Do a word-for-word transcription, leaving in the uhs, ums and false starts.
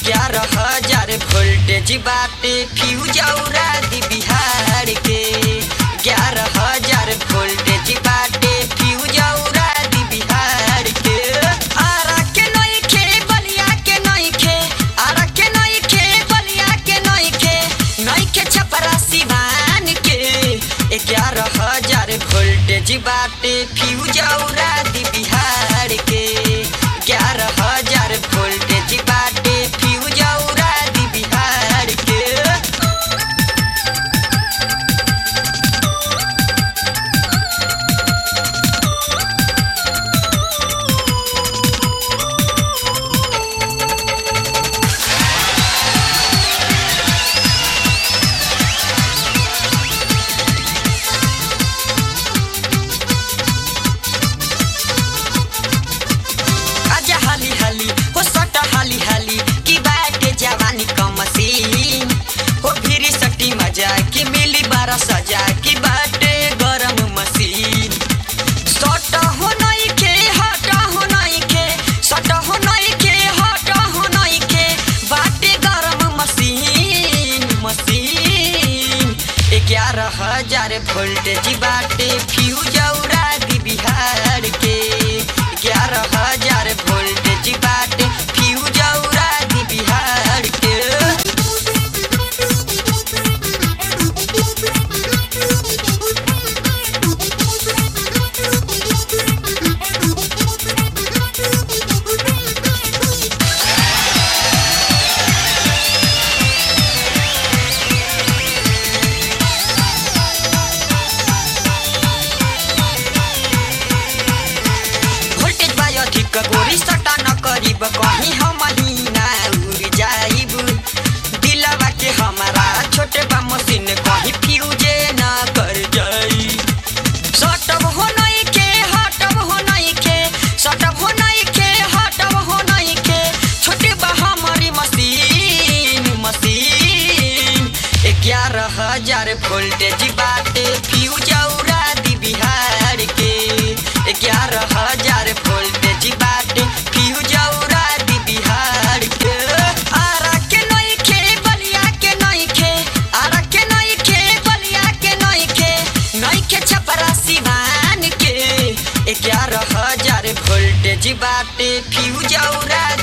ग्यारह हजार वोल्टेज बाटे फ्यूज उड़ा दी बिहार के। ग्यारह हजार वोल्टेज बाटे फ्यूज उड़ा दी बिहार के। आरा के नइखे बलिया के नइखे, आरा के नइखे बलिया के नइखे, नइखे छपरा सिवान के। ग्यारह हजार वोल्टेज बाटे फ्यूज उड़ा दी बिहार के। ग्यारह हजार वोल्टेज बाटे फ्यूज उड़ा दी बिहार के। आजा हाली हाली हो सट हाली हाली की बाटे जवानी का मशीन हो फिर सटी मजा की मिली बारह सजा की बाटे गरम मशीन। सट हो नहीं के हट हो नहीं के, सट हो नहीं के हट हो नहीं के, बाटे गरम मशीन मशीन। ग्यारह हजार वोल्टेज बाटे फ्यूज उड़ा दी बिहार के। ग्यारह हजार वोल्टेज बाटे फ्यूज उड़ा दी बिहार के। वोल्टेज बा अधिक गोरी सटा न करीब, कहीं हम महीना उड़ जाइब। दिलवा के हमारा छोटे बा मशीन कहीं फ्यूजे न कर जाई। सटब हो नहीं के हटब हो नहीं के, सटब हो नहीं के हटब हो नहीं के, छोटे बा हमारी मशीन मशीन। ग्यारह हजार वोल्टेज बाटे फ्यूज उड़ा दी बिहार के। ग्यारह हजार वोल्टेज बाटे फ्यूज उड़ा दी बिहार के। आरा के नइखे बलिया के नइखे, आरा के नइखे बलिया के नइखे, नइखे छपरा सिवान के। ग्यारह हजार वोल्टेज बाटे फ्यूज उड़ा